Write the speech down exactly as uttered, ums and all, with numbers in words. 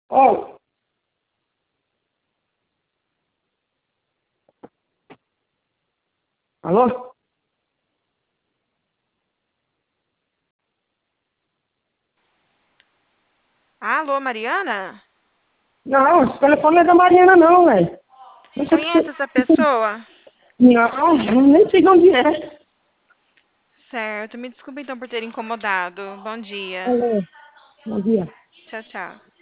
Ó, alô? Alô, Mariana? Não, esse telefone não é da Mariana não, velho. Não sei que Conhece você... essa pessoa? Não, eu nem sei de onde é. Certo, me desculpe então por ter incomodado. Bom dia. Alô, bom dia. Tchau, tchau.